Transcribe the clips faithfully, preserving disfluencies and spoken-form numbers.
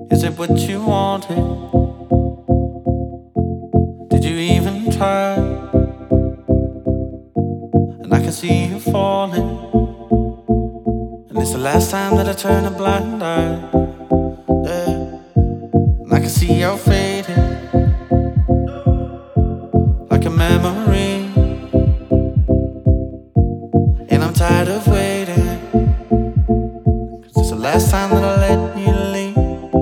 Is it what you wanted? Did you even try? And I can see you falling, and it's the last time that I turn a blind eye. Yeah. And I can see you're fading like a memory, and I'm tired of waiting, 'cause it's the last time that I let you leave.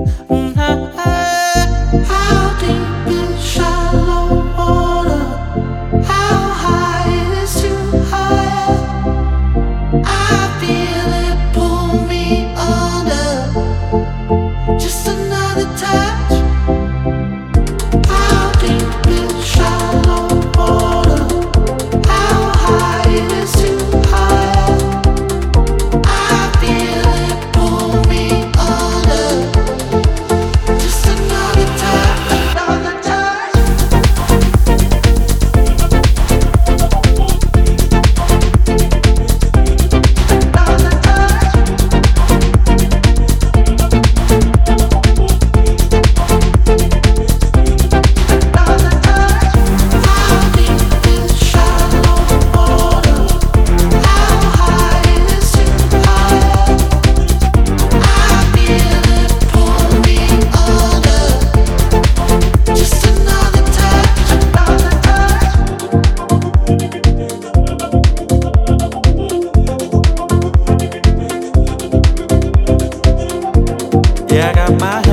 How deep is shallow water? How high is too high? I feel it pull me under. Just another touch. How deep is shallow water? How high is too high? I feel it pull me under. Just another touch, another touch. Another touch. Another touch. How deep is shallow water? How high is too high? I feel it pull me under. Just another touch, another touch. Yeah, I got my